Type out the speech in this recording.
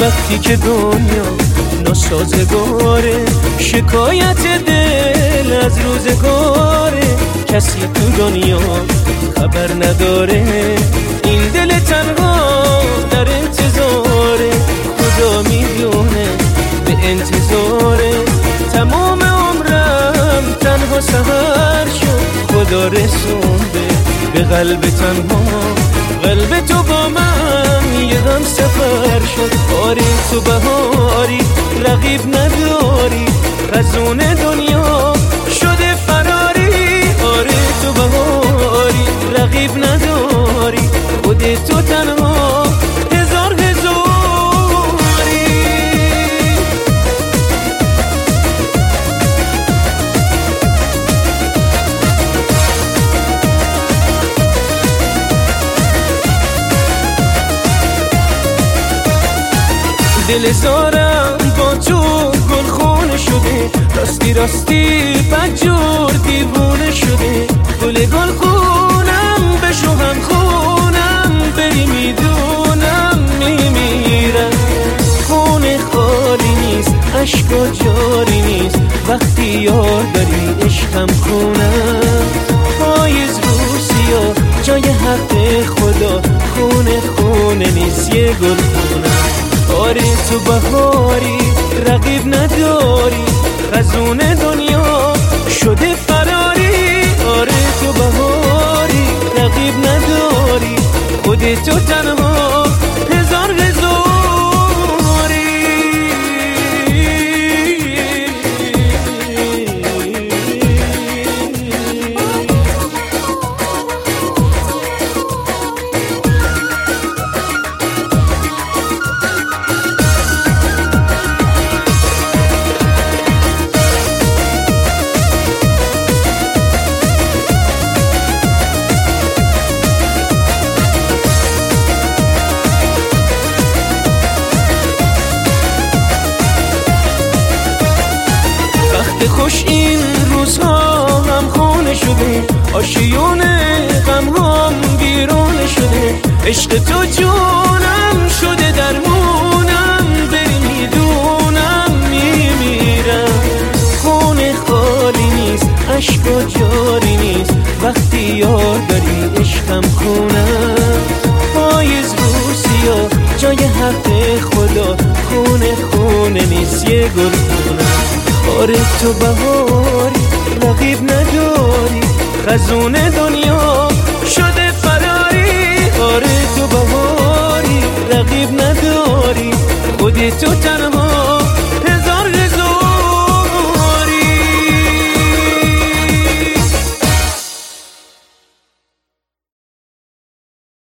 وقتی که دنیا ناسازگاره، شکایت دل از روزگاره، کسی تو دنیا خبر نداره، این دل تنها در انتظاره، خدا میدونه به انتظاره، تمام عمرم تنها سحر شد، خدا رسونده به قلب تنها، قلب تو با من یه هم سفر شد. آره تو بهاری رقیب نداری، خزون دنیا شده فراری، آره تو بهاری رقیب نداری، خود تو تنها هزار هزاری. دل زارم با تو گلخونه شده، راستی راستی بدجور دیوونه شده، گل گلخونم بشو هم خونم، بری میدونم میمیرم، خونه خالی نیست عشقا جاری نیست، وقتی یار داری عشقم خونم، پاییز رو سیاه جای حق خدا، خونه خونه نیست یه گل خونم. آره تو بهاری رقیب نداری، خزون دنیا شده فراری، آره تو بهاری رقیب نداری، خود تو تنها هزار هزاری. خوش این روزها هم خونه شده، آشیون غم هم بیرون شده، عشق تو جونم شده درمونم، بری میدونم میمیرم، خونه خالی نیست عشقا جاری نیست، وقتی یار داری عشقم خونم، پاییز رو سیاه جای حق خدا، خونه خونه نیست یه گل خونم. آره تو بهاری رقیب نداری، خزون دنیا شده فراری، آره تو بهاری رقیب نداری، خود تو